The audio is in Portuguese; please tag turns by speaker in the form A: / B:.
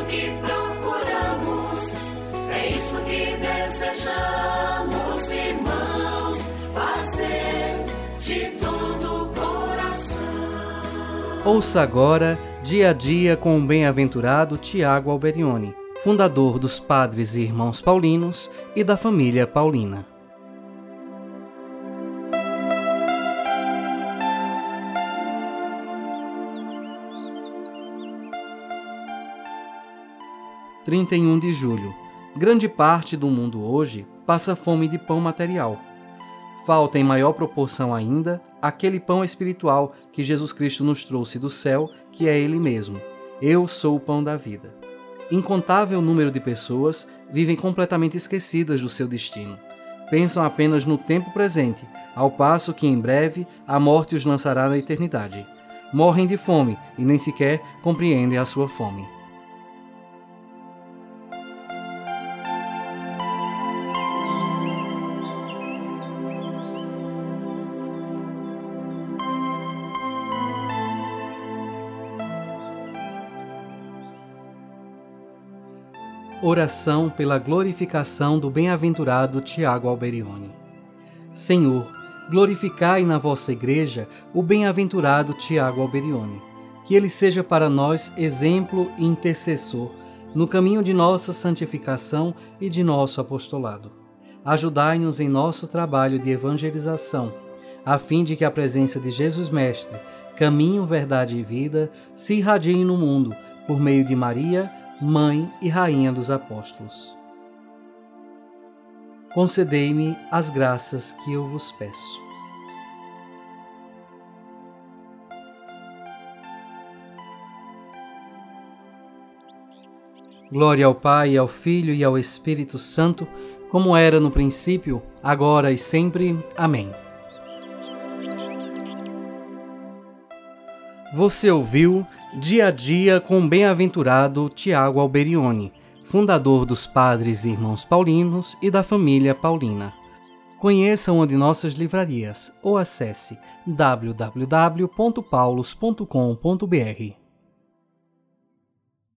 A: que procuramos, é isso que desejamos, irmãos, fazer de todo o coração.
B: Ouça agora Dia a Dia com o bem-aventurado Tiago Alberione, fundador dos Padres e Irmãos Paulinos e da família Paulina. – 31 de julho. Grande parte do mundo hoje passa fome de pão material. Falta em maior proporção ainda aquele pão espiritual que Jesus Cristo nos trouxe do céu, que é Ele mesmo. Eu sou o pão da vida. Incontável número de pessoas vivem completamente esquecidas do seu destino. Pensam apenas no tempo presente, ao passo que em breve a morte os lançará na eternidade. Morrem de fome e nem sequer compreendem a sua fome. Oração pela glorificação do bem-aventurado Tiago Alberione. Senhor, glorificai na vossa Igreja o bem-aventurado Tiago Alberione, que ele seja para nós exemplo e intercessor no caminho de nossa santificação e de nosso apostolado. Ajudai-nos em nosso trabalho de evangelização, a fim de que a presença de Jesus Mestre, caminho, verdade e vida, se irradie no mundo por meio de Maria, Mãe e Rainha dos Apóstolos. Concedei-me as graças que eu vos peço. Glória ao Pai, ao Filho e ao Espírito Santo, como era no princípio, agora e sempre. Amém. Você ouviu Dia a Dia com o bem-aventurado Tiago Alberione, fundador dos Padres e Irmãos Paulinos e da família Paulina. Conheça uma de nossas livrarias ou acesse www.paulos.com.br.